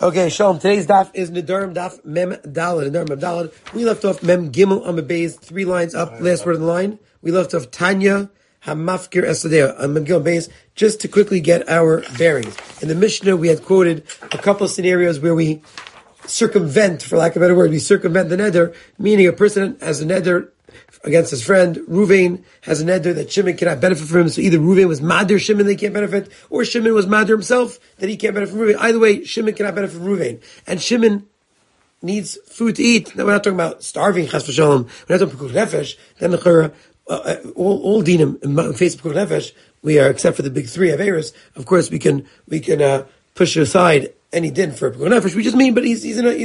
Okay, Shalom. Today's daf is Nedarim daf Mem Daled. Nedarim Mem Daled. We left off Mem Gimel on the base, 3 lines up, last word in the line. We left off Tanya Hamafkir Esadea on Mem Gimel base, just to quickly get our bearings. In the Mishnah, we had quoted a couple of scenarios where we circumvent, for lack of a better word, we circumvent the neder, meaning a person has a neder against his friend. Ruvain has a neder that Shimon cannot benefit from him, so either Ruvain was madder Shimon, they can't benefit, or Shimon was madder himself, that he can't benefit from Ruvain. Either way, Shimon cannot benefit from Ruvain. And Shimon needs food to eat. Now, we're not talking about starving, chas v'shalom. We're not talking about pekuch nefesh. Then all dinim in face of pekuch nefesh, we are, except for the big three averos, of course we can push aside any din for pekuch nefesh. We just mean, but he's in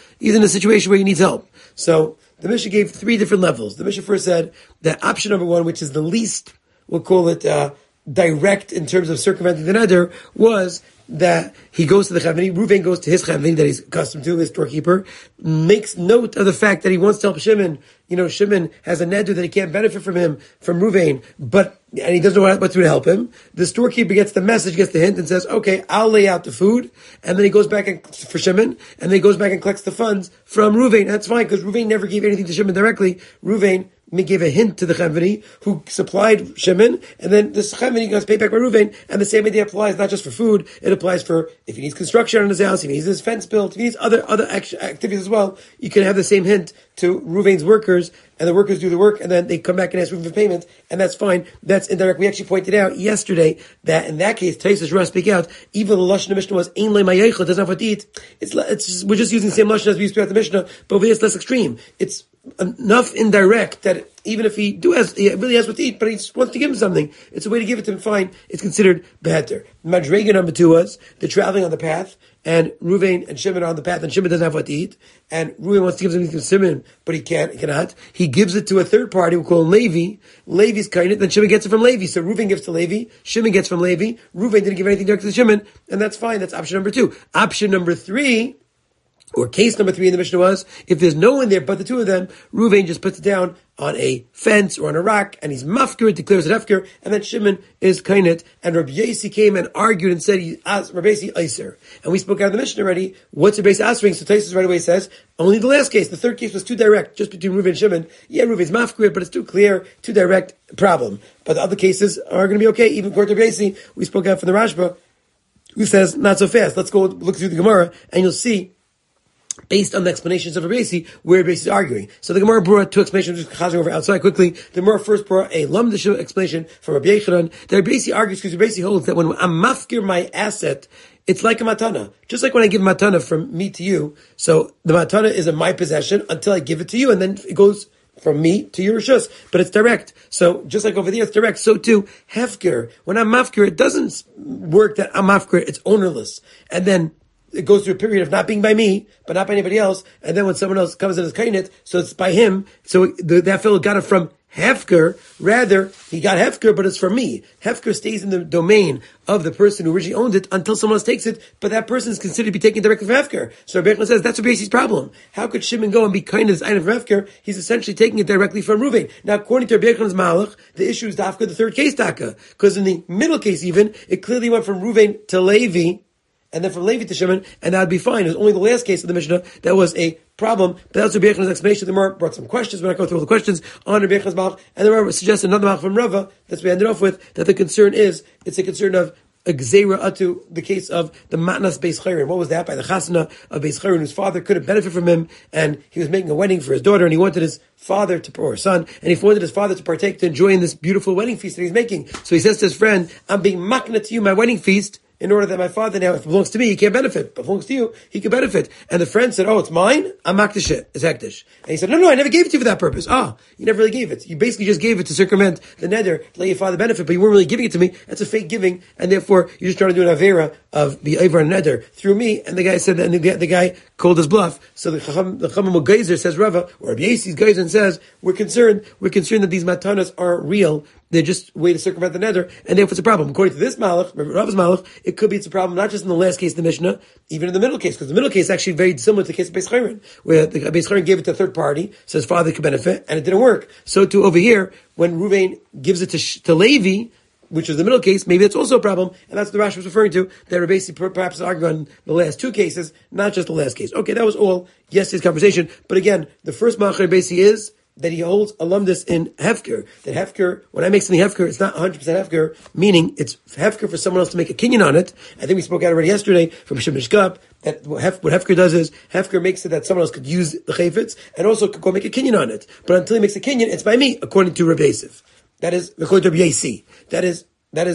a situation where he needs help. So the Mishnah gave 3 different levels. The Mishnah first said that option number 1, which is the least, we'll call it direct in terms of circumventing the neder, was that he goes to the Chavini, Ruvain goes to his Chavini that he's accustomed to, his storekeeper, makes note of the fact that he wants to help Shimon. You know, Shimon has a neder that he can't benefit from Ruvain, and he doesn't know what to do to help him. The storekeeper gets the message, gets the hint, and says, okay, I'll lay out the food, and then he goes back for Shimon, and then he goes back and collects the funds from Ruvain. That's fine, because Ruvain never gave anything to Shimon directly. Ruvain gave a hint to the Chavini, who supplied Shimon, and then this Chavini gets paid back by Ruvain, and the same idea applies not just for food, it applies for if he needs construction on his house, if he needs his fence built, if he needs other activities as well. You can have the same hint to Ruvain's workers, and the workers do the work, and then they come back and ask Ruvain for payment, and that's fine. That's indirect. We actually pointed out yesterday that in that case, Taisus Russ speak out, even the Lashon of Mishnah was Ein Le Mayechel, doesn't have what to eat. We're just using the same Lashon as we used to at the Mishnah, but over here it's less extreme. It's enough indirect that even if he really has what to eat, but he just wants to give him something, it's a way to give it to him, fine. It's considered better. Madrega number 2 was the traveling on the path, and Ruvain and Shimon are on the path, and Shimon doesn't have what to eat, and Ruvain wants to give something to Shimon, but he cannot. He gives it to a third party, we'll call him Levi. Levi's kind, then Shimon gets it from Levi. So Ruvain gives to Levi, Shimon gets from Levi, Ruvain didn't give anything directly to Shimon, and that's fine. That's option number 2. Option number 3, or case number 3 in the Mishnah was, if there's no one there but the two of them, Ruvain just puts it down on a fence or on a rock, and he's mafkir, declares it hefker, and then Shimon is kainet, and Rabbi Yasi came and argued and said, he asked Rabbi Yasi iser. And we spoke out of the Mishnah already, what's Rabbi Yasi answering? So Taisus right away says, only the last case, the third case was too direct, just between Ruvain and Shimon. Yeah, Ruvain's mafkir, but it's too clear, too direct, problem. But the other cases are going to be okay, even according to Rabbi Yasi. We spoke out from the Rashba, who says, not so fast. Let's go look through the Gemara, and you'll see, based on the explanations of Rabbi Yasi, where Rabbi Yasi is arguing. So the Gemara brought 2 explanations, just chazing over outside quickly. The Gemara first brought a lamdisha explanation from Rabbi Yechanan. The Rabbi Yasi argues, because Rabbi Yasi holds that when I'm mafkir my asset, it's like a matana. Just like when I give matana from me to you, so the matana is in my possession until I give it to you, and then it goes from me to your rishus, but it's direct. So just like over there, it's direct. So too, hefker. When I'm mafkir, it doesn't work that I'm mafkir, it's ownerless. And then it goes through a period of not being by me, but not by anybody else. And then when someone else comes in as kainet, so it's by him. So that fellow got it from hefker. Rather, he got hefker, but it's from me. Hefker stays in the domain of the person who originally owned it until someone else takes it, but that person is considered to be taken directly from hefker. So Rabbi Yechon says that's Rabbi Yasi's problem. How could Shimon go and be kind of this item from hefker? He's essentially taking it directly from Ruvain. Now, according to Rabbi Yechon's malach, the issue is dafka, the third case dafka, because in the middle case even, it clearly went from Ruvain to Levi, and then from Levi to Shimon, and that would be fine. It was only the last case of the Mishnah that was a problem. But that's Rabbi Yechon's explanation. The Gemara brought some questions. We're not going through all the questions on Rabbi Yechon's malach. And the Gemara suggests another malach from Rava, that's what we ended off with, that the concern is, it's a concern of a gzeira atu, the case of the matnas Beis Chayrin. What was that? By the chasana of Beis Chayrin, whose father couldn't benefit from him, and he was making a wedding for his daughter, and he wanted his father or son, and he wanted his father to partake, to enjoy in this beautiful wedding feast that he's making. So he says to his friend, I'm being makna to you my wedding feast, in order that my father now, if it belongs to me, he can't benefit. If it belongs to you, he can benefit. And the friend said, oh, it's mine? I'm makdish it. It's hektish. And he said, no, I never gave it to you for that purpose. You never really gave it. You basically just gave it to circumvent the neder, to let your father benefit, but you weren't really giving it to me. That's a fake giving, and therefore, you're just trying to do an avera of the aver and neder through me. And the guy said that, and the guy called his bluff. So the Chachamim Geyser says, Rava, or Rabbi Yasi's Geyser, and says, we're concerned that these matanas aren't real. They're just a way to circumvent the neder, and therefore it's a problem. According to this malach, Rava's malach, it could be it's a problem not just in the last case of the Mishnah, even in the middle case, because the middle case is actually very similar to the case of Beis Chayrin, where the Beis Chayrin gave it to a third party, so his father could benefit, and it didn't work. So too over here, when Ruvain gives it to Levi, which is the middle case, maybe that's also a problem, and that's what the Rashi was referring to, that Rabbi Yossi perhaps is arguing on the last two cases, not just the last case. Okay, that was all yesterday's conversation, but again, the first Malach Rabbi Yossi is that he holds alumnus in Hefker, that Hefker, when I make something Hefker, it's not 100% Hefker, meaning it's Hefker for someone else to make a kinyan on it. I think we spoke out already yesterday from Shem Mishkab, that what Hefker does is, Hefker makes it that someone else could use the chayfetz, and also could go make a kinyan on it. But until he makes a kinyan, it's by me, according to Rabbi Yosef. That is, according to Rabbi Yossi. That is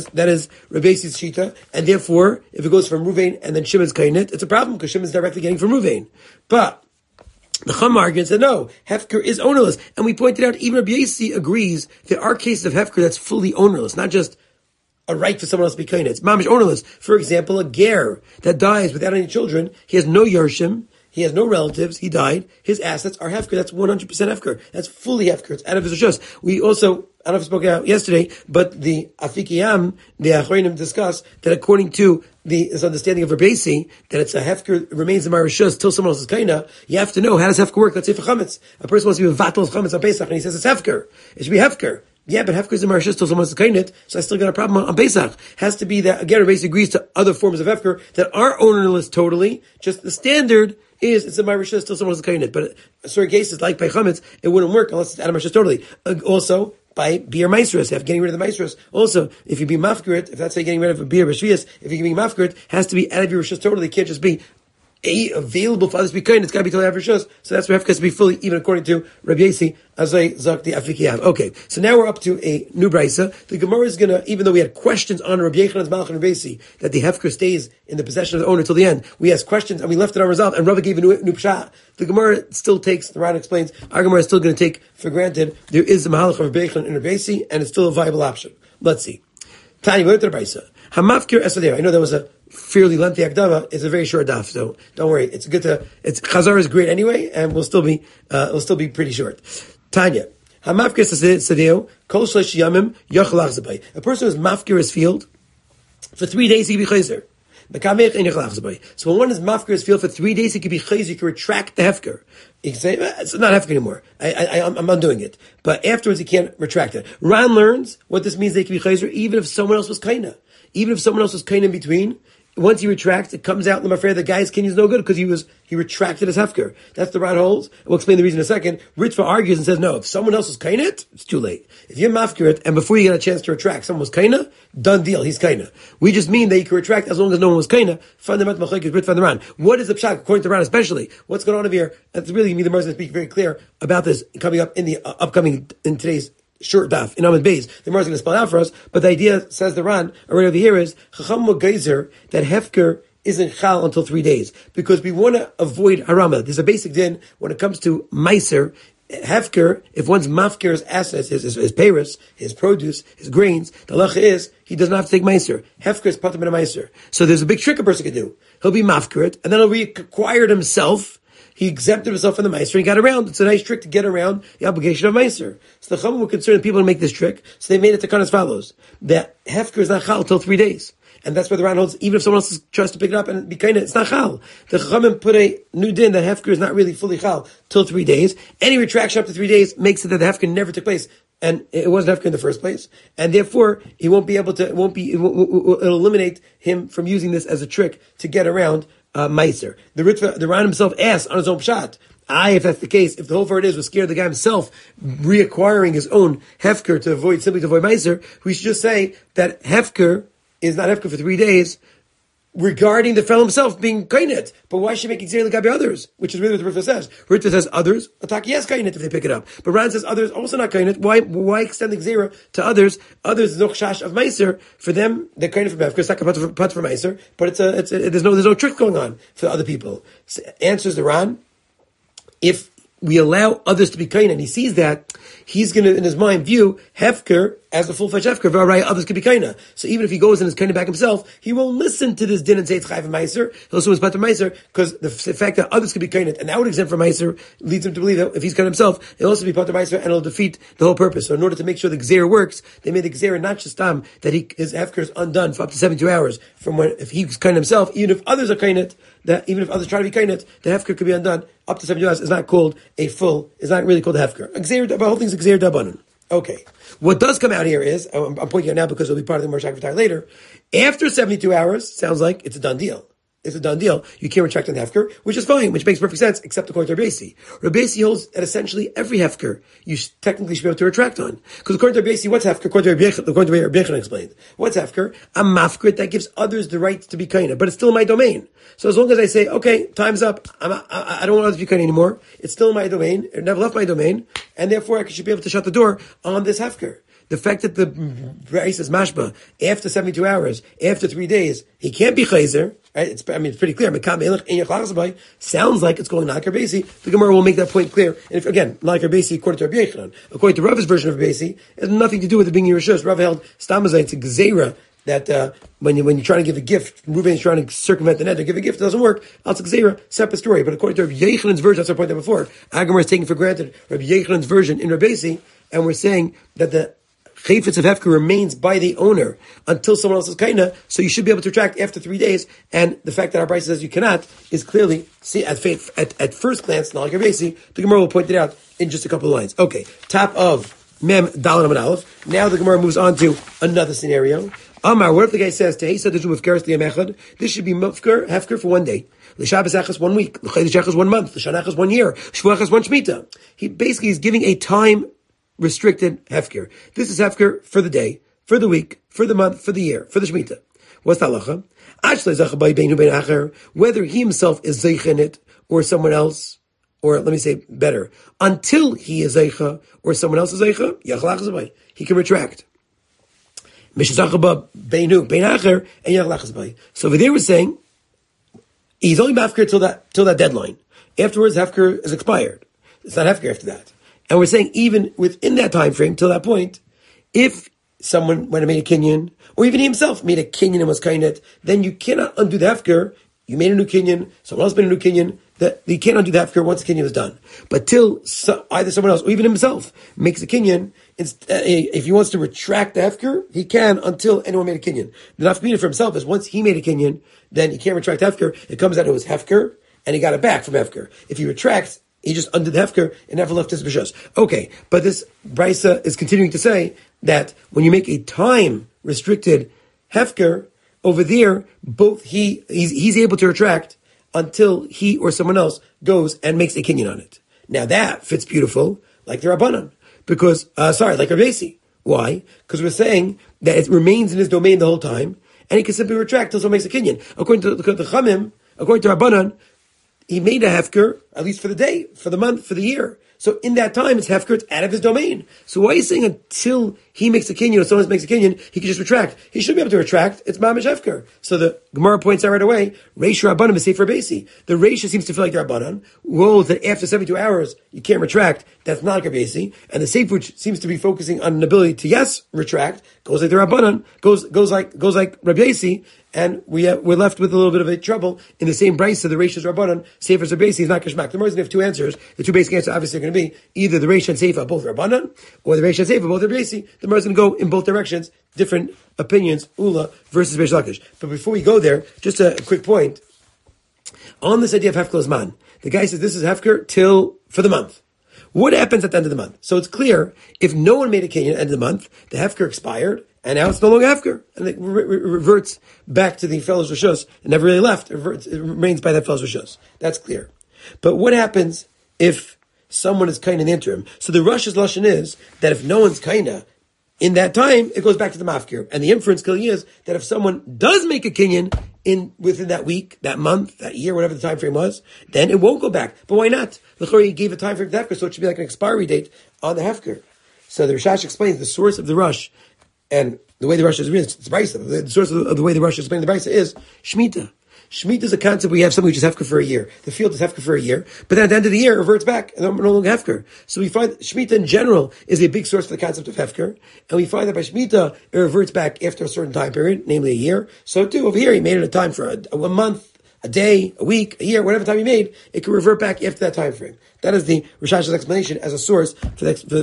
Rabbi Yossi's shita, and therefore, if it goes from Ruvain and then Shimon's kainit, it's a problem, because Shimon's directly getting from Ruvain. But the Chum argues that no, Hefker is ownerless. And we pointed out, even Rabbi Yossi agrees there are cases of Hefker that's fully ownerless, not just a right for someone else to be kainit. It's mamish ownerless. For example, a ger that dies without any children, he has no yershim, he has no relatives, he died, his assets are Hefker, that's 100% Hefker. That's fully Hefker, it's out of his rishus. We also, I don't know if I spoke out yesterday, but the Afikiyam, the Achronim discuss that according to this understanding of Rabbi Yossi, that it's a Hefker, remains in my rishus till someone else is kaina, you have to know, how does Hefker work? Let's say for Chametz. A person wants to be a vatal Chametz on Pesach, and he says it's Hefker. It should be Hefker. Yeah, but Hefker is in my rishus till someone else is kainit, so I still got a problem on Pesach. Has to be that, again, Rabbi Yossi agrees to other forms of Hefker that are ownerless totally, just the standard is it's in my rishus till someone else is kainit. But certain cases, like by Chametz, it wouldn't work unless it's out of my rishus totally. Also, by beer maestros, if getting rid of the maestros. Also, if you be mafkirit, if that's how you're getting rid of a beer b'shvius, if you're giving mafkirit, has to be out of your rishus totally. It can't just be available for others to be kind. It's got to be totally out of rishus. So that's where Hefker has to be fully, even according to Rabbi Yossi, Azay Zakti Afikiyav. Okay, so now we're up to a new brisa. The Gemara is gonna, even though we had questions on Rabbi Yechanan's Malach and Rabbi Yossi, that the Hefker stays in the possession of the owner till the end, we asked questions and we left it unresolved, and Rava gave a new pshat. The Gemara still takes, the Ran explains, our Gemara is still going to take for granted there is a Mahalach of Rabbi Yechanan and Rabbi Yossi, and it's still a viable option. Let's see. Tanya, we went to the brisa. Hamafkir esadeh. I know that was a fairly lengthy akdava. It's a very short daf, so don't worry. It's Chazar is great anyway, and we'll still be pretty short. Tanya, hamafkir esadeh kol shleish yamim yachalach zabay. A person who's mafkir his field for 3 days, he can be chayzer. So when one is mafkir his field for 3 days, he can be chayzer. He can retract the hefker. He can say, it's not hefker anymore. I'm undoing it. But afterwards, he can't retract it. Ran learns what this means. They can be chayzer even if someone else was kaina. Even if someone else was kaina in between, once he retracts, it comes out, I'm afraid the guy's kinyan is no good because he retracted his hefker. That's the Ran holds. We'll explain the reason in a second. Ritva argues and says, no, if someone else was kaina, it's too late. If you're mafkir it, and before you get a chance to retract, someone was kaina, done deal, he's kaina. We just mean that you can retract as long as no one was kaina. Fundamental machlokes is Ritva and the Ran. What is the pshat, according to Ran especially? What's going on over here? That's really, me, the Gemara is going to speak very clear about this coming up in the in today's short daf in Amud Beis. The Gemara is going to spell it out for us, but the idea, says the Ran, already over here is Chacham Geyser, that hefker isn't chal until 3 days, because we want to avoid harama. There's a basic din when it comes to meiser, hefker, if one's mafker his assets, his peiros, his produce, his grains, the halacha is, he does not have to take meiser. Hefker is patur min meiser. So there's a big trick a person can do. He'll be mafker it, and then he'll be acquired himself. He exempted himself from the Meiser and he got around. It's a nice trick to get around the obligation of Meiser. So the Chachamim were concerned people to make this trick, so they made it to come as follows. That Hefker is not Chal until 3 days. And that's where the Ran holds, even if someone else tries to pick it up and be kind of, it's not Chal. The Chachamim put a new din that Hefker is not really fully Chal till 3 days. Any retraction up to 3 days makes it that the Hefker never took place. And it wasn't Hefker in the first place. And therefore, he won't be able to, it'll eliminate him from using this as a trick to get around Meiser. The Ran himself asks on his own pshat, if that's the case, if the whole word was scared the guy himself reacquiring his own hefker simply to avoid Meiser, we should just say that hefker is not hefker for 3 days regarding the fellow himself being kainet. But why should he make exer l'gabe others? Which is really what the Ritva says. Ritva says others, attack yes kainet if they pick it up. But Ran says others also not kainet. Why extend the gzera to others? Others is no chash of meiser. For them, they're kainet for hefker. It's not pat for meiser. But there's no trick going on for other people. So answers the Ran. If we allow others to be kaina, and he sees that, he's going to, in his mind, view hefker as the full-fledged hefker. V'arai, others could be kaina. So even if he goes and is kaina back himself, he won't listen to this din and say it's chayv meiser. He'll assume it's patur meiser, because the fact that others could be kaina, and that would exempt from meiser, leads him to believe that if he's kaina himself, he'll also be patur meiser, and it'll defeat the whole purpose. So in order to make sure the gzeir works, they made the gzeir not just that his hefker is undone for up to 72 hours from when, if he's kaina himself, even if others are kainat, that even if others try to be kainat, the hefker could be undone up to 72 hours. Is not really called a hefker. The whole thing's a gzeir dabanan. Okay. What does come out here is, I'm pointing out now because it'll be part of the Gemara Shakvatar later, after 72 hours, sounds like it's a done deal. It's a done deal. You can't retract on the hefker, which is fine, which makes perfect sense, except according to Rabbeisi. Rabbeisi holds that essentially every hefker you technically should be able to retract on. Because according to Rabbeisi, what's hefker? According to Rabbi Yechon explained. What's hefker? A mafkrit that gives others the right to be kaina, but it's still in my domain. So as long as I say, okay, time's up, I don't want others to be kaina anymore, it's still in my domain, it never left my domain, and therefore I should be able to shut the door on this hefker. The fact that the Reis is mashba after 72 hours, after 3 days, he can't be chayzer, right? It's pretty clear. Sounds like it's going Nalkar Basi. The Gemara will make that point clear. And if, again, Nalkar Basi, according to Rabbi Yechanan, according to Rav's version of Basi, it has nothing to do with it being Yerushalayim. Rav held Stamazai, it's a gzeira that when you're trying to give a gift, Reuven is trying to circumvent the net to give a gift, it doesn't work. It's a gzeira, separate story. But according to Rabbi Yechanan's version, that's what I pointed out before. Agamar is taking for granted Rabbi Yechanan's version in Rabbi Basi, and we're saying that the Chayfetz of Hefker remains by the owner until someone else is kaina, so you should be able to retract after 3 days. And the fact that our Brisa says you cannot is clearly, see, at first glance, not like your basi. The Gemara will point it out in just a couple of lines. Okay, top of Mem Dalet Amud Aleph. Now the Gemara moves on to another scenario. Amar, what if the guy says, Tehesa Dejum of Keres Liyam Echad? This should be Hefker for 1 day. L'Shabbos Echas 1 week. L'Chodesh Echas 1 month. L'Shana Echas 1 year. Shvuah Echas 1 Shemitah. He basically is giving a time restricted hefker. This is hefker for the day, for the week, for the month, for the year, for the Shemitah. What's the halacha? Whether he himself is zeicha in it, or someone else, or let me say better, until he is zeicha, or someone else is zeicha, he can retract. So over there we're saying, he's only hefker till that deadline. Afterwards, hefker is expired. It's not hefker after that. And we're saying even within that time frame, till that point, if someone went and made a kinyan, or even he himself made a kinyan and was kainet, then you cannot undo the hefker. You made a new kinyan, someone else made a new kinyan, that you can't undo the hefker once the kinyan was done. But till either someone else, or even himself, makes a kinyan, if he wants to retract the hefker, he can until anyone made a kinyan. The nafkamina for himself is once he made a kinyan, then he can't retract hefker. It comes out it was hefker, and he got it back from hefker. If he retracts, he just undid the hefker and never left his b'shus. Okay, but this brisa is continuing to say that when you make a time restricted hefker over there, both he's able to retract until he or someone else goes and makes a kinyan on it. Now that fits beautiful like the Rabbanan, because like Rabbeisi. Why? Because we're saying that it remains in his domain the whole time, and he can simply retract until someone makes a kinyan. According to the Chamim, according to Rabbanan, he made a hefker, at least for the day, for the month, for the year. So in that time, it's hefker, it's out of his domain. So why are you saying until he makes a kinyan or someone else makes a kinyan, he can just retract? He should be able to retract. It's mamish hefker. So the Gemara points out right away, Reish Rabbanan is safe for Basi. The Reish seems to feel like the Rabbanan, rules that after 72 hours, you can't retract. That's not like Basi. And the safe, which seems to be focusing on an ability to, retract, goes like the Rabbanan, goes like Rabbi Basi. And we're left with a little bit of a trouble in the same brisa. The Reish is Rabbanan, Sefer Basi is not Kashmak. The Gemara is going to have two answers. The two basic answers obviously are going to be either the Reish and Sefer both Rabbanan, or the Reish and Sefer both Basi. The Gemara is going to go in both directions, different opinions, Ula versus Reish Lakish. But before we go there, just a quick point on this idea of Hefker Zman. The guy says this is Hefker for the month. What happens at the end of the month? So it's clear, if no one made a kinyan at the end of the month, the hefker expired, and now it's no longer hefker, and it reverts back to the fellow's rishus. It never really left. It remains by that fellow's rishus. That's clear. But what happens if someone is kaina in the interim? So the Rosh's lashon is that if no one's kaina in that time, it goes back to the mafkir. And the inference clearly is that if someone does make a kinyan within that week, that month, that year, whatever the time frame was, then it won't go back. But why not? L'chori gave a time frame to the hefker, so it should be like an expiry date on the hefker. So the Rishash explains the source of the rush, and the way the rush is written, it's Brisa. The source of the way the rush is explained in the Brisa is Shemitah. Shemitah is a concept where you have something which is hefker for a year. The field is hefker for a year, but then at the end of the year it reverts back and no longer hefker. So we find Shemitah in general is a big source for the concept of hefker, and we find that by Shemitah it reverts back after a certain time period, namely a year. So too over here he made it a time for a month, a day, a week, a year, whatever time he made, it can revert back after that time frame. That is the Rishash's explanation as a source for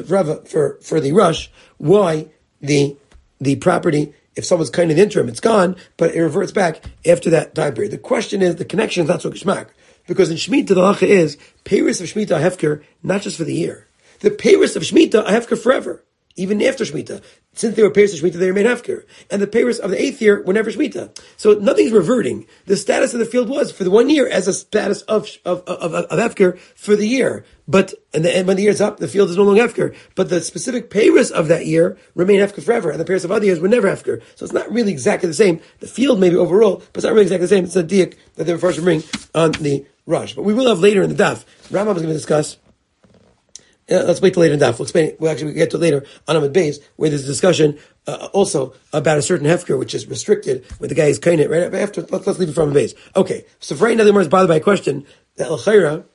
the rush why the property, if someone's kind of interim, it's gone, but it reverts back after that time period. The question is, the connection is not so geschmack. Because in Shemitah, the halacha is, peiros of Shemitah hefker, not just for the year. The peiros of Shemitah hefker forever. even after Shemitah. Since they were Paris of Shemitah, they remain Hefker. And the Paris of the 8th year were never Shemitah. So nothing's reverting. The status of the field was for the 1 year as a status of Hefker for the year. But, and when the year's up, the field is no longer Hefker. But the specific Paris of that year remain Hefker forever. And the Paris of other years were never Hefker. So it's not really exactly the same. The field maybe overall, but it's not really exactly the same. It's a diak that they were first to bring on the Rush. But we will have later in the Daf. Rambam is going to discuss. Let's wait till later in Daf. We'll explain it. We'll get to it later on Amud Beis, where there's a discussion also about a certain hefker which is restricted when the guy is kainit right after. Let's leave it from Amud Beis. Okay, so for right now the Gemara is bothered by a question that l'chayra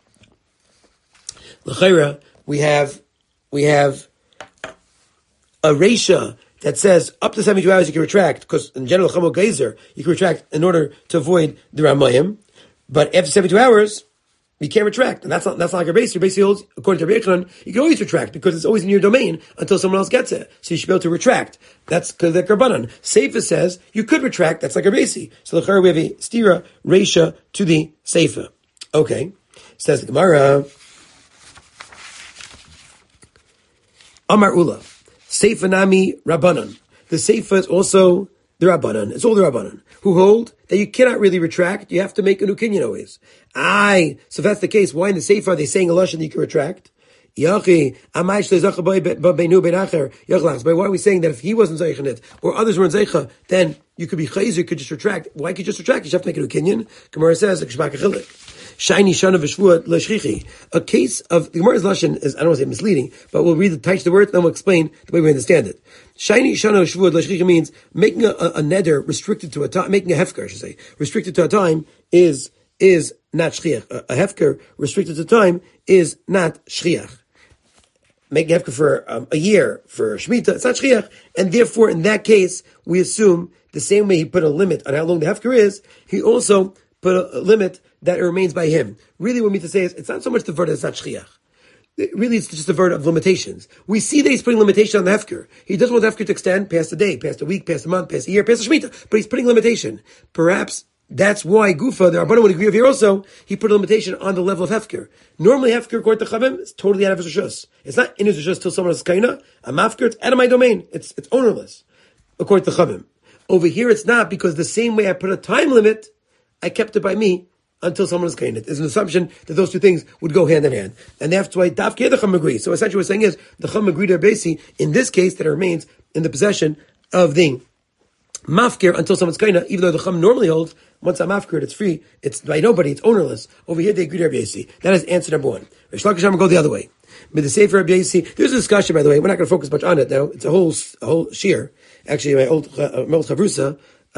we have a reisha that says up to 72 hours you can retract, because in general chamo geyser you can retract in order to avoid the ramayim, but after 72 hours. You can't retract, and that's not like your base. Your base holds, according to Rabbi Yochanan, you can always retract because it's always in your domain until someone else gets it. So you should be able to retract. That's because the Karbanan. Seifa says you could retract. That's like a base. So the we have a stira reisha to the Seifa. Okay, says the Gemara. Amar Ula, Seifa nami Rabbanan. The Seifa is also the Rabbanan. It's all the Rabbanan who hold that you cannot really retract. You have to make a new kinyan always. So if that's the case, why in the Sefer are they saying a lashon that you can retract? But why are we saying that if he wasn't zeicha it or others weren't zeicha, then you could be chayzer, you could just retract? Why could you just retract? You have to make a new kinyan. Gemara says Shiny shana v'shvuat l'shchichi. A case of the Gemara's lashon is, I don't want to say misleading, but we'll read the text of the word, then we'll explain the way we understand it. Shiny shana v'shvuat l'shchichi means making a neder restricted to a time, making a hefker, I should say, restricted to a time is not shchiach. A hefker restricted to time is not shchiach. Making hefker for a year for Shemitah, it's not shchiach, and therefore in that case we assume the same way he put a limit on how long the hefker is, he also put a limit that it remains by him. Really, what we mean to say is, it's not so much the word that's not shchiach. Really, it's just a word of limitations. We see that he's putting limitation on the hefker. He doesn't want the hefker to extend past a day, past a week, past a month, past a year, past a Shemitah, but he's putting limitation. Perhaps that's why Gufa, the Rabbanan would agree with here also, he put a limitation on the level of hefker. Normally, hefker, according to Chavim, is totally out of his rishus. It's not in his rishus till someone else is kaina. A mafker, it's out of my domain. It's ownerless, according to Chavim. Over here, it's not, because the same way I put a time limit, I kept it by me until someone is kainit. There's an assumption that those two things would go hand in hand. And that's why Dafke the Chum agree. So essentially what we're saying is, the Chum agreed to Basi, in this case, that it remains in the possession of the mafkir until someone's kaina, even though the Chum normally holds, once I'm mafkir, it's free, it's by nobody, it's ownerless. Over here, they agree to Basi. That is answer number one. Rish Lakish go the other way. With the Sefer Basi, there's a discussion, by the way, we're not going to focus much on it now. It's a whole shir. Actually, my old Chavrusa,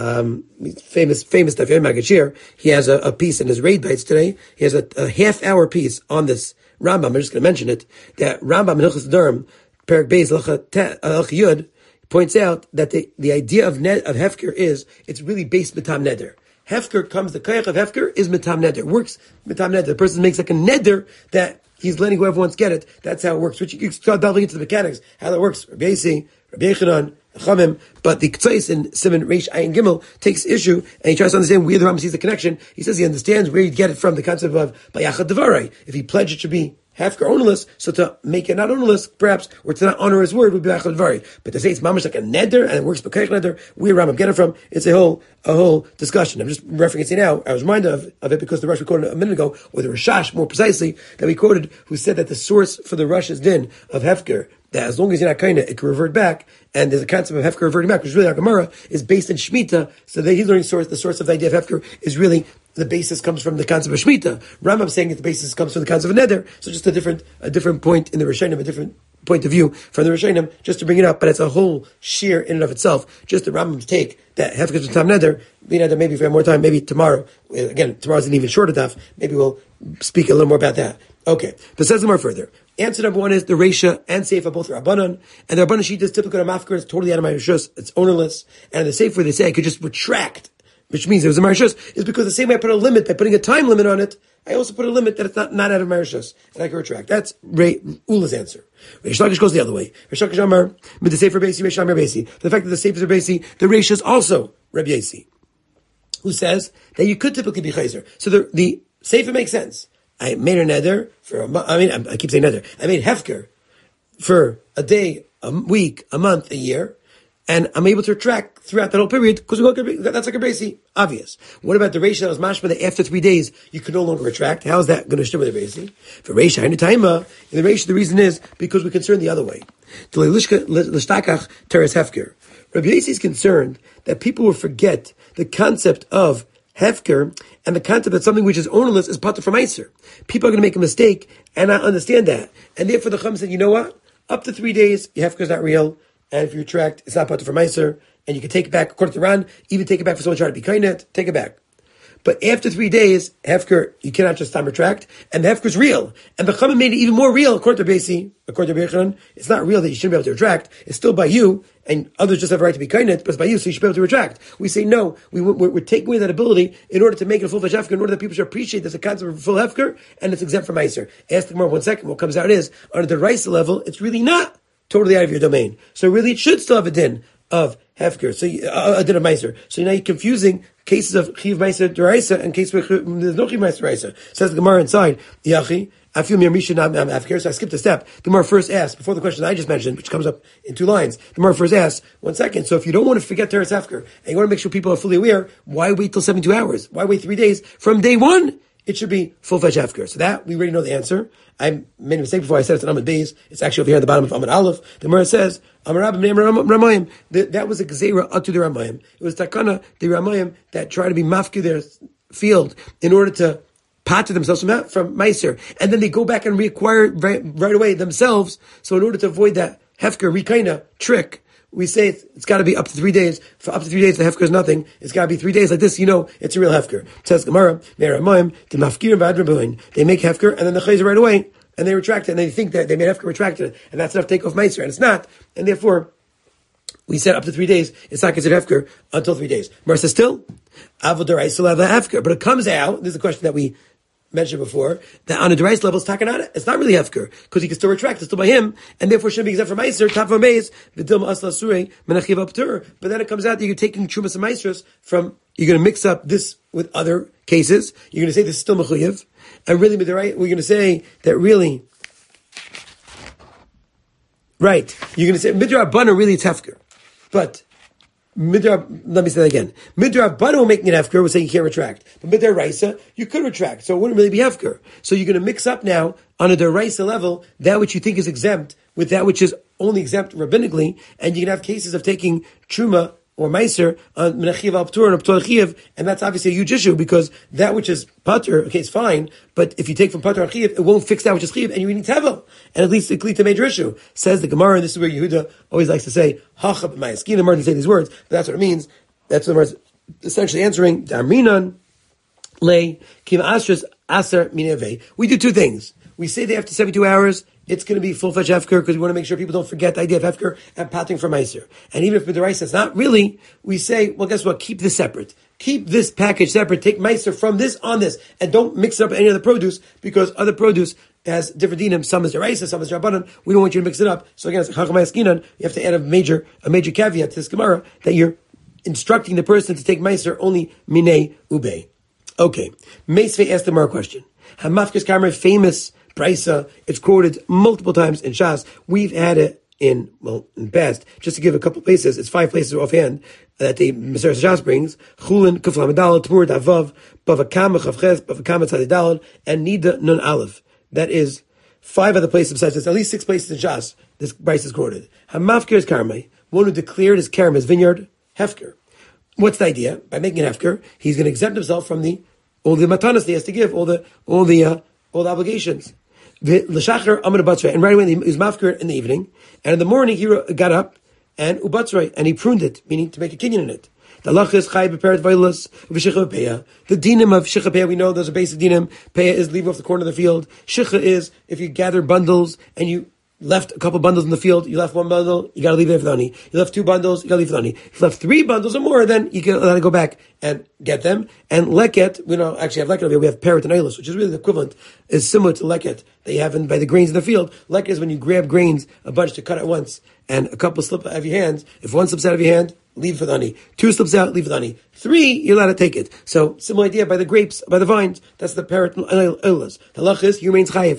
famous Dafir Magashir, he has a piece in his raid bites today. He has a half-hour piece on this Rambam. I'm just going to mention it. That Rambam in Hilchos Durham, Perek Beis Yud, points out that the idea of hefker is it's really based mitam neder. Hefker comes, the kayach of hefker is mitam neder. Works mitam neder. The person makes like a neder that he's letting whoever wants get it. That's how it works. Which you can start delving into the mechanics, how that works. Rabbi Yosi, Rabbi Yechanan, Chamim, but the K'tzais in Simon Reish Ayin Gimel takes issue, and he tries to understand where the Rambam sees the connection. He says he understands where you get it from, the concept of Bayachad Devarai. If he pledged it should be hefker ownerless, so to make it not ownerless, perhaps, or to not honor his word would be Bayachad Devarai. But to say it's mamash like a neder, and it works B'kayach neder, where Rambam get it from, it's a whole discussion. I'm just referencing it now. I was reminded of it because the Rush we quoted a minute ago, or the Rashash, more precisely, that we quoted, who said that the source for the Rush's din of hefker, that as long as you're not kind of, it can revert back, and there's a concept of hefker reverting back, which is really our Gemara, is based in Shemitah, so that he's learning the source of the idea of hefker is really, the basis comes from the concept of Shemitah. Rambam saying that the basis comes from the concept of neder, so just a different point in the Rishonim, a different point of view from the Rishonim, just to bring it up, but it's a whole sheer in and of itself, just the Rambam's take, that hefker is tam neder, maybe if we have more time, maybe tomorrow, again, tomorrow's an even shorter daf, maybe we'll speak a little more about that. Okay, but says more further. Answer number one is the Reisha and Seifa both are Rabbanan, and the Rabbanan sheet is typical of Mafkir, it's totally out of my Rishus, it's ownerless, and in the Seifa they say I could just retract, which means it was a Marishus, is because the same way I put a limit, by putting a time limit on it, I also put a limit that it's not out of Marishus, and I can retract. That's Ula's answer. Rish Lakish goes the other way. Rish Lakish Amar, with the Sefer Basi, Rish Amar Basi. The fact that the Sefer Basi, the Reisha is also Rabbi Yosi, who says that you could typically be Chayzer. So the Sefer makes sense. I made a neder I keep saying neder. I made hefker for a day, a week, a month, a year, and I'm able to retract throughout that whole period because that's like a basi, obvious. What about the ratio that was mashma that after 3 days you can no longer retract? How is that going to share with the basi? For ratio in the ratio, the reason is because we're concerned the other way. Rabbi Yossi is concerned that people will forget the concept of hefker and the concept that something which is ownerless is patur from Meiser. People are going to make a mistake and not understand that. And therefore the Chum said, you know what? Up to 3 days, your hefker is not real. And if you retract, it's not patur from Meiser. And you can take it back, according to Ran, even take it back for someone trying to be kainet, take it back. But after 3 days, hefker, you cannot just time retract, and the hefker is real. And the Chum made it even more real, according to Basi, according to Bechon. It's not real that you shouldn't be able to retract. It's still by you, and others just have a right to be kainet, but it's by you, so you should be able to retract. We say no, we're taking away that ability in order to make it a full-fledged hefker, in order that people should appreciate there's a concept of a full hefker, and it's exempt from Meiser. Ask the Gemara 1 second, what comes out is, on the Raisa level, it's really not totally out of your domain. So really, it should still have a din of hefker, so a din of meiser. So now you're confusing cases of chiv meiser deraisa and cases where there's no chiv meiser deraisa. Says the Gemara inside, yachi, I feel mir mishin hefker. So I skipped a step. The Gemara first asked before the question I just mentioned, which comes up in 2 lines. The Gemara first asked 1 second. So if you don't want to forget teres hefker and you want to make sure people are fully aware, why wait till 72 hours? Why wait 3 days from day 1? It should be full-fledged hefker. So that, we already know the answer. I made a mistake before I said it's an Amud Beis. It's actually over here at the bottom of Amud Aleph. The Gemara says, Ramayim. That was a Gezerah up to the Ramayim. It was Takana, the Ramayim, that tried to be mafki their field in order to pater themselves from Meiser. And then they go back and reacquire right away themselves. So in order to avoid that hefker, rikaina, trick, we say it's got to be up to 3 days. For up to 3 days, the hefker is nothing. It's got to be 3 days like this. You know, it's a real hefker. It says Gemara, they make hefker and then the chayzer right away and they retract it and they think that they made hefker retracted it and that's enough to take off meiser and it's not. And therefore, we said up to 3 days, it's not considered hefker until 3 days. Gemara says still, avodarai still have the hefker, but it comes out. This is a question that we mentioned before, that on a derais level, it's takanada. It's not really hefker, because he can still retract, it's still by him, and therefore shouldn't be exempt from meiser, top of a maze, v'dilma asla surei, menachiv aptur. But then it comes out that you're taking trumas and meisers from, you're going to mix up this with other cases, you're going to say this is still mechuyev, and really, we're going to say that really, right, you're going to say, midrabbanan really it's hefker. But, let me say that again. Midrab Banu making it hefker, we're saying you can't retract. But Midar Raisa, you could retract, so it wouldn't really be hefker. So you're going to mix up now, on a Deraisa level, that which you think is exempt, with that which is only exempt rabbinically, and you can have cases of taking Truma, or Meiser, on Menachiv al-Ptur and Ptur Chiv, and that's obviously a huge issue, because that which is Patur, okay, it's fine, but if you take from Patur and Chiv, it won't fix that which is Chiv, and you need Tevel. And at least it leads to a major issue. Says the Gemara, and this is where Yehuda always likes to say, Hachab Ma'askin, Gemara didn't say these words, but that's what it means. That's what the Gemara is essentially answering, Darminan, Le, Kim Astras, Aser, Mineve. We do 2 things. We say that after 72 hours, it's going to be full-fledged hefker because we want to make sure people don't forget the idea of hefker and patting for meiser. And even if the rice is not really, we say, well, guess what? Keep this separate. Keep this package separate. Take meiser from this on this, and don't mix it up with any other produce because other produce has different dinim. Some is deraisa, some is rabbanan. We don't want you to mix it up. So again, it's chacham hayaskinan. You have to add a major caveat to this gemara that you're instructing the person to take meiser only minei ube. Okay, Meisvei asked the Gemara question. Hamafkes Karmer, famous Brisa, it's quoted multiple times in Shas. We've had it in the past. Just to give a couple places, it's 5 places offhand that the Maseres Shas brings. Chulin, Kuflam Adal, Tmur Davav, Bavakam Chavches, Bavakam Tzadidal, and Nida Nun Aleph. That is 5 other places besides this. At least 6 places in Shas this Brisa is quoted. Hamafker is Karmei, one who declared his Karm, his vineyard, Hefker. What's the idea? By making it Hefker, he's going to exempt himself from all the matanas he has to give, all the obligations. L'shachar amar batzrei, and right away he was mafker in the evening, and in the morning he got up and ubatzrei, and he pruned it, meaning to make a kinyan in it. The halach is chay beperet vaylas v'shicha peya. The dinim of shicha peya, we know those are basic dinim. Peya is leaving off the corner of the field. Shicha is if you gather bundles and you left a couple bundles in the field, you left 1 bundle, you gotta leave it for the honey. You left 2 bundles, you gotta leave it for the honey. If you left 3 bundles or more, then you can let it go back and get them. And leket, we don't actually have leket over here, we have parrot and eilus, which is really the equivalent, is similar to leket that you have by the grains in the field. Leket is when you grab grains, a bunch to cut at once, and a couple slip out of your hands. If 1 slips out of your hand, leave it for the honey. 2 slips out, leave it for the honey. 3, you're allowed to take it. So, similar idea by the grapes, by the vines, that's the parrot and eilus. The halach is, he remains chayiv.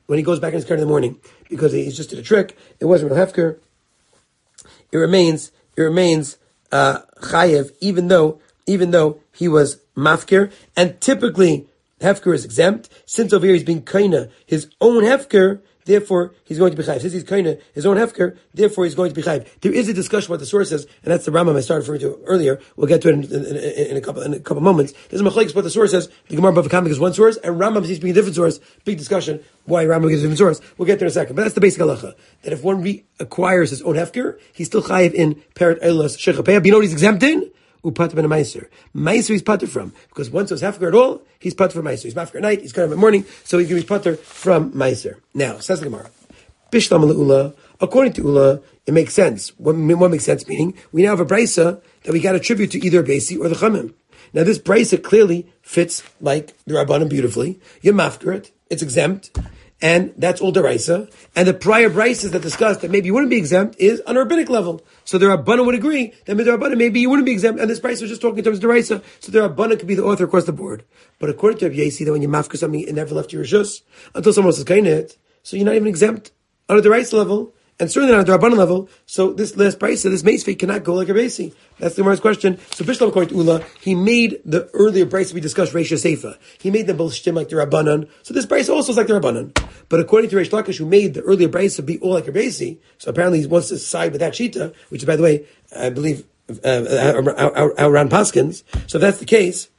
when he goes back in his car in the morning because he just did a trick. It wasn't real hefker. It remains chayev, even though he was mafker, and typically hefker is exempt. Since over here he's being kaina his own hefker, therefore he's going to be chayiv. Since he's kaina his own hefker, therefore he's going to be chayiv. There is a discussion about the sources, and that's the Rambam I started referring to earlier. We'll get to it in a couple moments. There's a machlekes about the sources. The Gemara Bava Kama gives one source, and Rambam seems to be a different source. Big discussion why Rambam gives a different source. We'll get there in a second. But that's the basic halacha, that if one reacquires his own hefker, he's still chayiv in peret eilas shechapeya. But you know what he's exempt in? Upater ben a meiser. Meiser he's pater from, because once it was hefker at all, he's pater from meiser. He's mafker at night, he's kind of at morning, so he's going to be pater from meiser. Now, says the Gemara, Bishlam Ula, according to Ula, it makes sense. What makes sense? Meaning, we now have a brisa that we got to attribute to either Basi or the Chamim. Now, this brisa clearly fits like the Rabbanim beautifully. You're mafker it, it's exempt, and that's all deraisa. And the prior brises that discussed that maybe you wouldn't be exempt is on a rabbinic level. So the Rabbanim would agree that with the Rabbanim maybe you wouldn't be exempt, and this brisa was just talking in terms of deraisa. So the Rabbanim could be the author across the board. But according to Rabbi Yasi, that when you mafker something, it never left your rishus until someone else is kain it, so you're not even exempt on a deraisa level, and certainly not on the Rabbanim level. So this last brisa, this meisvei, cannot go like Rabbi Yasi. That's the Gemara's question. So Bishlam, according to Ula, he made the earlier brisa we discussed, Reisha Seifa. He made them both shtim like the Rabbanan. So this brisa also is like the Rabbanan. But according to Reish Lakish, who made the earlier brisa be all like Rabbi Yasi, so apparently he wants to side with that shita, which is, by the way, I believe, around Paskins. So if that's the case,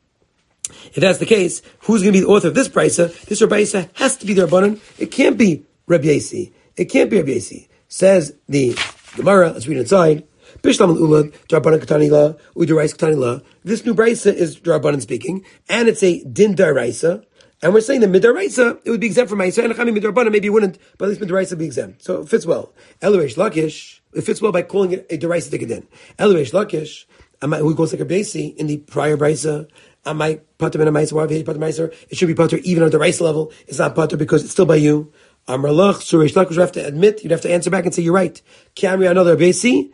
who's going to be the author of this brisa? This brisa has to be the Rabbanan. It can't be Rabbi Yasi. It can't be Rabbi Yasi. Says the Gemara, let's read it inside. Bishlam al-Ulad, Drabanan Katanila, Udarais Katanila. This new brisa is Drabanan speaking, and it's a din daraisa, and we're saying that midaraisa, it would be exempt from Ma'aser, and Chami midrabanan, maybe it wouldn't, but at least midaraisa would be exempt. So it fits well. Eloreish Lakish, it fits well by calling it a daraisa tikadin. Eloreish Lakish, who goes like a basi in the prior brisa, I might pater ben a meiser. Why have you pater meiser? It should be pater even on the daraisa level. It's not pater because it's still by you. Amralach, Suresh Lakish, you have to admit, you'd have to answer back and say, you're right. Ki amri another basi.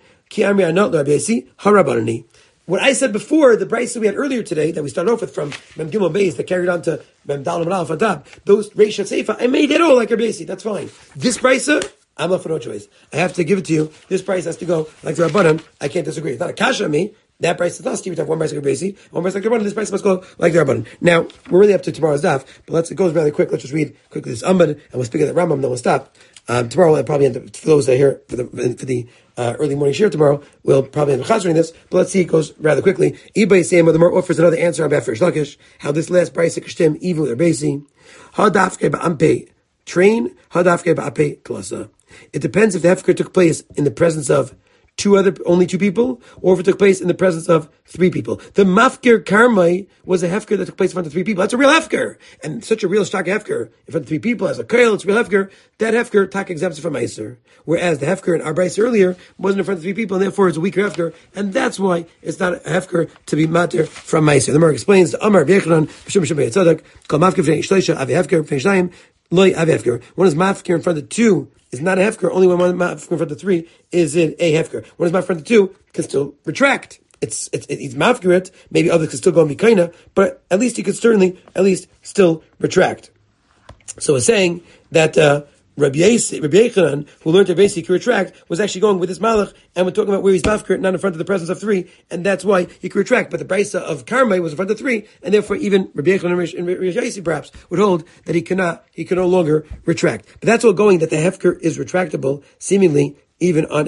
What I said before, the brisa we had earlier today, that we started off with from Mem Gimel Beis, that carried on to Mem Dalam and Alf Adab, those Reisha Seifa, I made it all like Rabbi Yasi, that's fine. This brisa, I'm left for no choice. I have to give it to you. This price has to go like the Rabbanan. I can't disagree. It's not a kasha on me. That price is not skewed to have one price like Rabbi Yasi, one price like the Rabbanan. This price must go like the Rabbanan. Now, we're really up to tomorrow's daf, but it goes really quick. Let's just read quickly this Amud, and we'll speak of the Rambam, then we'll stop. Tomorrow I'll probably end up, for those that are here for the early morning share tomorrow, we'll probably end up chazering this, but let's see, it goes rather quickly. Ibay Sam, the more offers another answer on Bafir Shlakish, how this last price kashtim even with their basi. Hadafke ba'ampe train, hadafke ba'ampe klasa. It depends if the hefker took place in the presence of only two people, or if it took place in the presence of three people. The mafkir karmai was a hefker that took place in front of three people. That's a real hefker. And such a real shtak hefker, in front of three people, as a kail, it's a real hefker. That hefker, tak exempts it from meiser. Whereas the hefker in our brayse earlier wasn't in front of three people, and therefore it's a weaker hefker, and that's why it's not a hefker to be mater from meiser. The Gemara explains, the Amar B'Yechanan, B'Shum B'Shum B'Yetzadak, Kol mafkir v'nei shleisha, avi hefker, v'nei shnayim, loy avi hefker. One is mafkir in front of two, is not a hefker. Only when one mafkir in front of three is it a hefker. One is mafkir in front of two can still retract. It's mafkir it. Maybe others can still go and be kaina, but at least you could certainly still retract. So it's saying that Rabbi Yechanan, who learned to basically retract, was actually going with this malach, and we're talking about where he's mafkir, not in front of the presence of three, and that's why he could retract. But the brisa of Karmai was in front of three, and therefore even Rabbi Yechanan and Rabbi Yasi perhaps would hold that he can no longer retract. But that's all going that the hefker is retractable, seemingly even on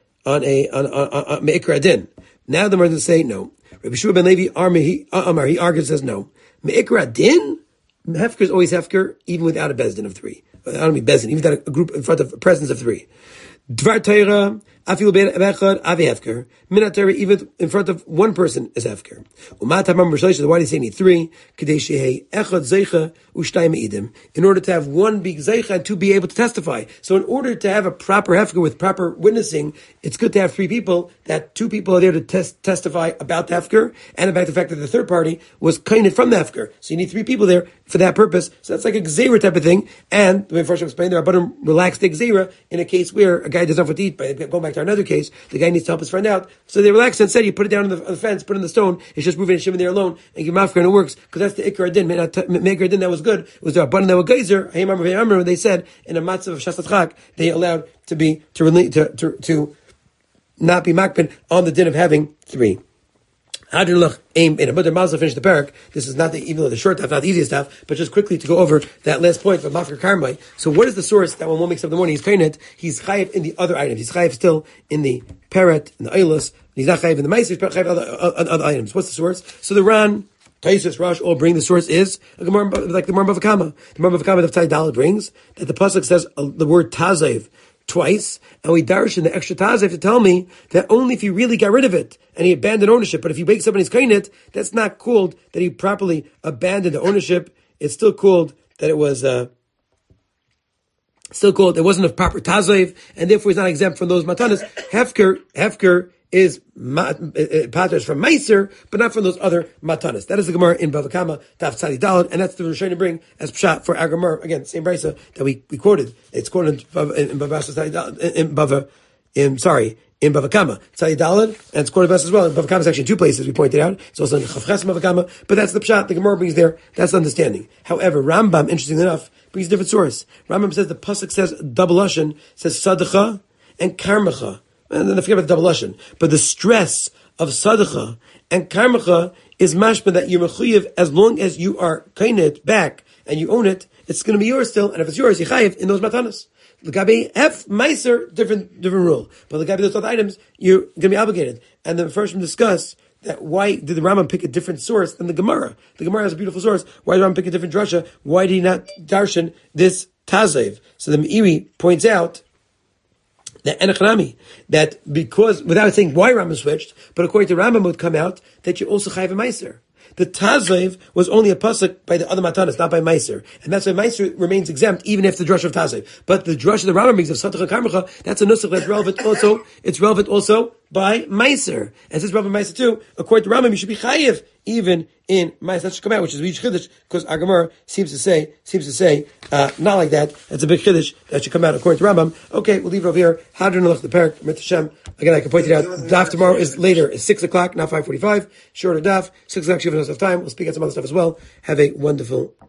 me'ikra din. Now the Gemara say no. Rabbi Shua ben Levi Amar, he argues, says no. Me'ikra din, hefker is always hefker, even without a bezdin of three. I don't mean bezin, even without a group in front of a presence of three. Dvar Torah, afil bechad, avi hefker. Minat Torah, even in front of one person is hefker. Umat hamam b'shleisha, why do you say need three? Kadei shehei echad zeicha ushtay me'idim. In order to have one be zeicha and two be able to testify. So in order to have a proper hefker with proper witnessing, it's good to have three people, that two people are there to testify about the hefker, and about the fact that the third party was kained from the hefker. So you need three people there for that purpose. So that's like a gzeira type of thing. And the way Farshim explained, the Rabbanim relaxed the gzeira in a case where a guy doesn't have to eat, by going back back to our another case, the guy needs to help his friend out. So they relaxed and said, you put it down on the fence, put it in the stone, it's just moving and shiving there alone, and give mafkir, and it works, because that's the ikar adin. Meikar adin, that was good. It was the abundant that was geyser. I remember they said, in a matzah of Shasat Chak, they allowed to not be makpid on the din of having 3. But the Mazal finished the parak. This is not even though the short stuff, not the easiest stuff, but just quickly to go over that last point of Mafkir Karmai. So what is the source that when one wakes up in the morning, he's kainit, he's chayiv in the other items. He's chayiv still in the parrot, in the oilus, he's not chayiv in the meiser, he's chayiv in other items. What's the source? So the Ran, Taisus, Rosh all bring the source is a Gemara, like the Gemara Bava Kama. The Gemara Bava Kama of Tzai Dalet brings that the pasuk says the word tazev twice, and we darish in the extra tazev to tell me that only if he really got rid of it and he abandoned ownership. But if he wakes up and he's kainit, that's not called that he properly abandoned the ownership. It's still called that it was it wasn't a proper tazev, and therefore he's not exempt from those matanas. Hefker is paters from Meiser, but not from those other matanas. That is the Gemara in Bava Kama, Daf Tzadi Daled, and that's the Rishonim to bring as pshat for our Gemara. Again, same brisa that we quoted. It's quoted in Bava Kama, Tzadi Daled, and it's quoted best as well. In Bava Kama is actually in 2 places, we pointed out. It's also in Chavches Bava Kama, but that's the pshat the Gemara brings there. That's the understanding. However, Rambam, interestingly enough, brings a different source. Rambam says the pasuk says double lashon, says sadacha and karmacha. And then I forget about the double lashon. But the stress of sadacha and karmacha is mashma that you're mechuyev as long as you are kainit back and you own it, it's going to be yours still. And if it's yours, you chayiv in those matanas. L'gabe F meiser, different rule. But l'gabe those other items, you're going to be obligated. And the first one discuss that why did the Rambam pick a different source than the Gemara? The Gemara has a beautiful source. Why did the Rambam pick a different drasha? Why did he not darshan this tazev? So the Meiri points out that because, without saying why Rambam switched, but according to Rambam would come out that you also chayiv a meiser. The tazev was only a pasuk by the other matanas, not by meiser, and that's why meiser remains exempt even if the drush of tazev. But the drush of the Rambam brings of sadacha karmacha, that's a nusach that's relevant also. It's relevant also by meiser, and since relevant meiser too, according to Rambam, you should be chayiv even in meiser. That should come out, which is a huge chiddush because our Gemara seems to say not like that. That's a big chiddush that should come out according to Rambam. Okay, we'll leave it over here. Hadron Alach the parak Mit Hashem. Again, I can point it out. Daf tomorrow is later. It's 6:00, not 5:45. Shorter daf. 6:00 should have enough time. We'll speak out some other stuff as well. Have a wonderful